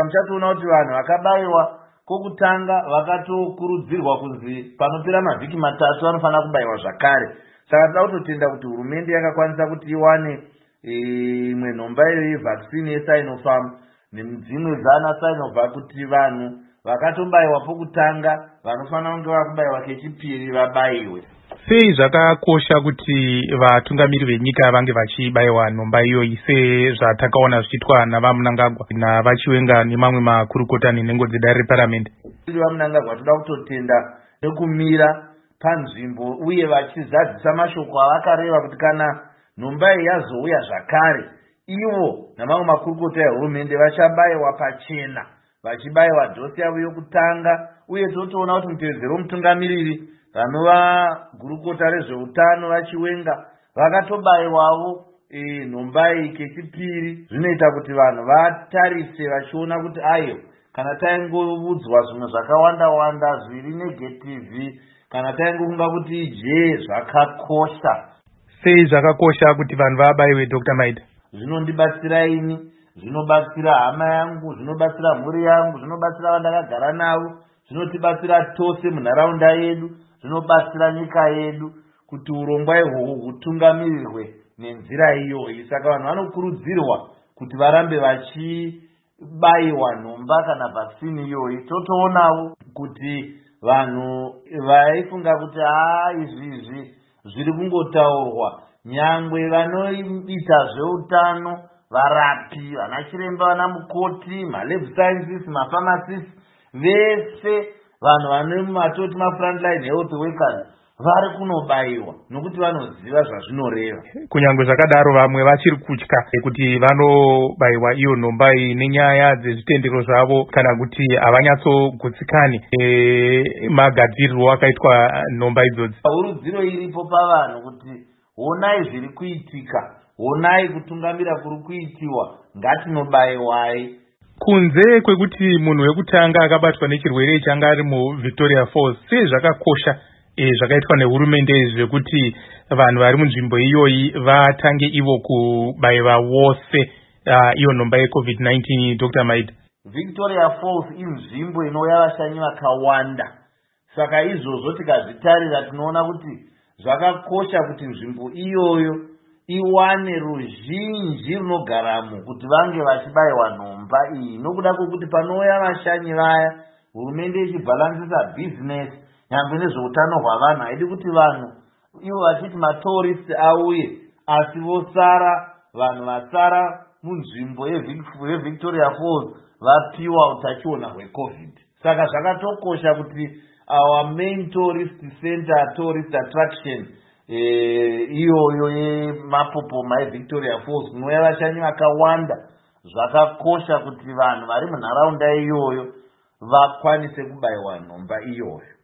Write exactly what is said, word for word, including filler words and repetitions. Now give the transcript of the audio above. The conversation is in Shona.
Muchatoona kuti vanhu vakabayiwa kokutanga vakatokurudzirwa kunzi panopera mavhiki matatu vanofanira kubayiwa zvakare. Saka toda kutotenda kuti hurumende yakakwanisa kuti iwane imwe nhomba yevhakisini yeSinopharm nedzimwe dzana Sinovac kuti vanhu vakatobayiwa pokutanga vanofanira kunge vakubayiwa kechipiri vabayiwe. Sei zvakakosha kuti vatungamiri venyika vange vachibayiwa nhomba iyoyi sezvatakaona zvichiitwa navaMnangagwa navaChiwenga nemamwe makurukota nenhengo dzedare reparamende? VaMnangagwa toda kutotenda nekumira panzvimbo uye vachizadzisa mashoko avakareva kuti kana nhomba iyi yazouya zvakare ivo namamwe makurukota ehurumende vachabayiwa pachena, vachibayiwa dhosi yavo yokutanga. Uye totoona kuti mutevedzero mutungamiriri vanova gurukota rezveutano vaChiwenga vakatobayiwawo nhomba iyi kechipiri. Zvinoita kuti vanhu vatarise vachiona kuti ayo kana taingovudzwa zvimwe zvakawanda wanda zviri negative, kana taingofunga kuti ije zvakakosha. Sei zvakakosha kuti vanhu vabayiwe Doctor Maida? Zvinondibatsira ini, zvinobatsira hama yangu, zvinobatsira mhuri yangu, zvinobatsira vandakagara navo, zvinotibatsira tose munharaunda yedu, zvinobatsira nyika yedu kuti urongwa ihwohwo hutungamirirwe nenzira iyoyi. Saka vanhu vanokurudzirwa kuti varambe vachibayiwa nhomba kana vhakisini iyoyi. Totoonawo kuti vanhu vaifunga kuti haa izvi izvi zviri kungotaurwa, nyangwe vanoita zveutano, varapi, vanachiremba, vanamukoti, malab sciences, mapharmacists, vese vanhu vane matoti mafrontline health workers vari kunobayiwa nokuti vanoziva zvazvinoreva. Kunyange zvakadaro vamwe vachiri kutya kuti vanobayiwa iyo nhomba iyi nenyaya dzezvitendero zvavo kana kuti havanyatsogutsikani magadzirirwo akaitwa nhomba idzodzi. Urudziro iripo pavanhu kuti honai zviri kuitika, honai kutungamira kuri kuitiwa, ngatinobayiwai. Kunze kwekuti munhu wekutanga akabatwa nechirwere changa ari muVictoria Falls, sei zvakakosha e, zvakaitwa nehurumende zvekuti vanhu vari munzvimbo iyoyi vatange ivo kubayiwa wose uh, iyo nhomba yeCovid nineteen? Doctor Maida, Victoria Falls inzvimbo inouya vashanyi vakawanda. Saka izvozvo tikazvitarira tinoona kuti zvakakosha kuti nzvimbo iyoyo iwane ruzhinji runogaramo kuti vange vachibayiwa nhomba iyi, nokuda kwokuti panouya vashanyi vaya hurumende ichibhalansisa business nyangwe nezveutano hwavanhu. Haidi kuti vanhu ivo vachiti matourist auye asi vosara, vanhu vasara munzvimbo yeVictoria Falls vapiwa utachiona hweCovid. Saka zvakatokosha kuti our main tourist center, tourist attraction iyoyo yemapopoma eVictoria Falls inouya vashanyi vakawanda, zvakakosha kuti vanhu vari munharaunda iyoyo vakwanise kubayiwa nhomba iyoyo.